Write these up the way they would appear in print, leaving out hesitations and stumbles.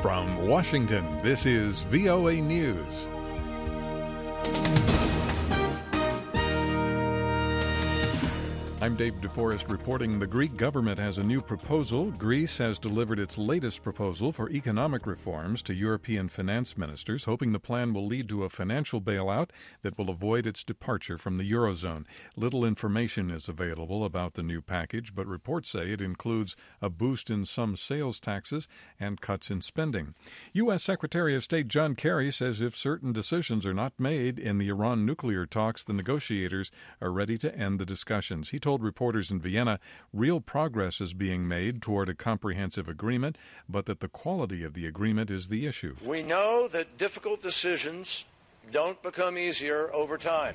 From Washington, this is VOA News. I'm Dave DeForest reporting the Greek government has a new proposal. Greece has delivered its latest proposal for economic reforms to European finance ministers, hoping the plan will lead to a financial bailout that will avoid its departure from the Eurozone. Little information is available about the new package, but reports say it includes a boost in some sales taxes and cuts in spending. U.S. Secretary of State John Kerry says if certain decisions are not made in the Iran nuclear talks, the negotiators are ready to end the discussions. He told reporters in Vienna real progress is being made toward a comprehensive agreement, but that the quality of the agreement is the issue. We know that difficult decisions don't become easier over time.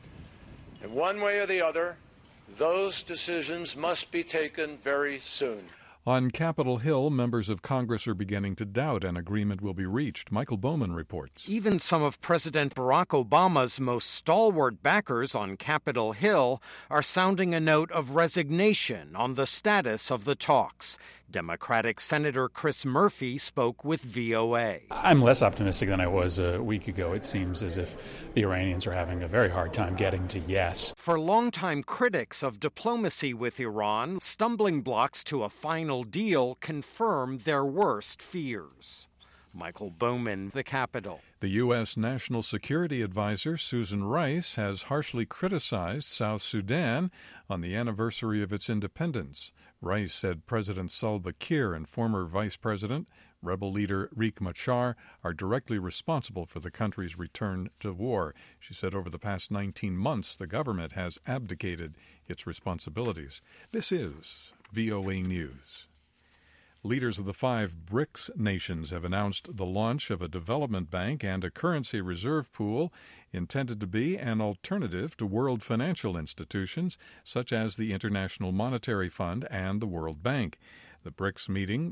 And one way or the other, those decisions must be taken very soon. On Capitol Hill, members of Congress are beginning to doubt an agreement will be reached. Michael Bowman reports. Even some of President Barack Obama's most stalwart backers on Capitol Hill are sounding a note of resignation on the status of the talks. Democratic Senator Chris Murphy spoke with VOA. I'm less optimistic than I was a week ago. It seems as if the Iranians are having a very hard time getting to yes. For longtime critics of diplomacy with Iran, stumbling blocks to a final deal confirm their worst fears. Michael Bowman, The Capitol. The U.S. National Security Advisor Susan Rice has harshly criticized South Sudan on the anniversary of its independence. Rice said President Salva Kiir and former Vice President, rebel leader Riek Machar, are directly responsible for the country's return to war. She said over the past 19 months, the government has abdicated its responsibilities. This is VOA News. Leaders of the 5 BRICS nations have announced the launch of a development bank and a currency reserve pool intended to be an alternative to world financial institutions such as the International Monetary Fund and the World Bank. The BRICS meeting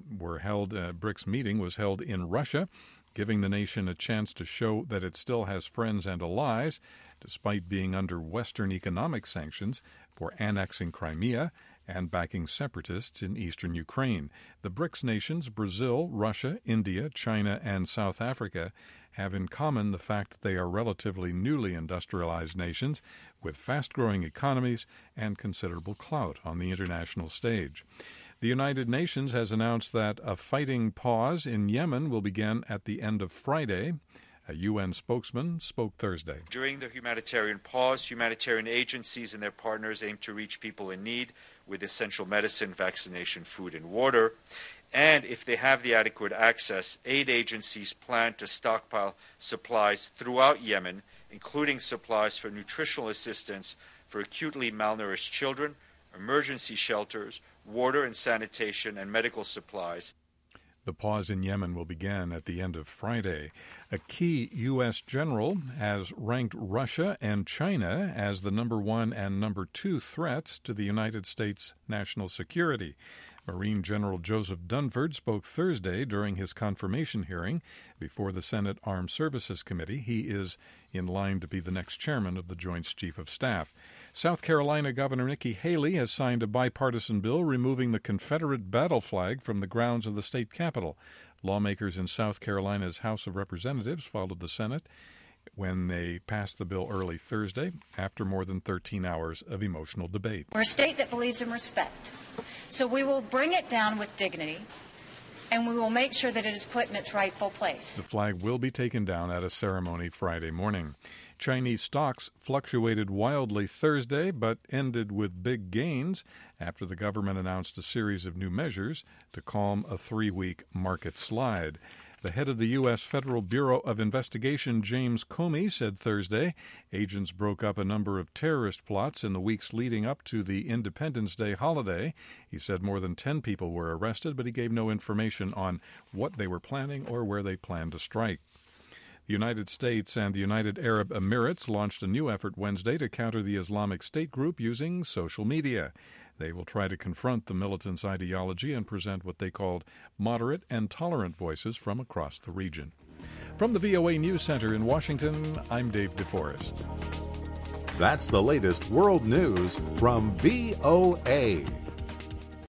was held in Russia, giving the nation a chance to show that it still has friends and allies, despite being under Western economic sanctions for annexing Crimea and backing separatists in eastern Ukraine. The BRICS nations, Brazil, Russia, India, China, and South Africa, have in common the fact that they are relatively newly industrialized nations with fast-growing economies and considerable clout on the international stage. The United Nations has announced that a fighting pause in Yemen will begin at the end of Friday. A UN spokesman spoke Thursday. During the humanitarian pause, humanitarian agencies and their partners aim to reach people in need with essential medicine, vaccination, food, and water. And if they have the adequate access, aid agencies plan to stockpile supplies throughout Yemen, including supplies for nutritional assistance for acutely malnourished children, emergency shelters, water and sanitation, and medical supplies. The pause in Yemen will begin at the end of Friday. A key U.S. general has ranked Russia and China as the number 1 and number 2 threats to the United States national security. Marine General Joseph Dunford spoke Thursday during his confirmation hearing before the Senate Armed Services Committee. He is in line to be the next chairman of the Joint Chiefs of Staff. South Carolina Governor Nikki Haley has signed a bipartisan bill removing the Confederate battle flag from the grounds of the state capitol. Lawmakers in South Carolina's House of Representatives followed the Senate when they passed the bill early Thursday after more than 13 hours of emotional debate. We're a state that believes in respect, so we will bring it down with dignity, and we will make sure that it is put in its rightful place. The flag will be taken down at a ceremony Friday morning. Chinese stocks fluctuated wildly Thursday, but ended with big gains after the government announced a series of new measures to calm a 3-week market slide. The head of the U.S. Federal Bureau of Investigation, James Comey, said Thursday agents broke up a number of terrorist plots in the weeks leading up to the Independence Day holiday. He said more than 10 people were arrested, but he gave no information on what they were planning or where they planned to strike. The United States and the United Arab Emirates launched a new effort Wednesday to counter the Islamic State group using social media. They will try to confront the militants' ideology and present what they called moderate and tolerant voices from across the region. From the VOA News Center in Washington, I'm Dave DeForest. That's the latest world news from VOA.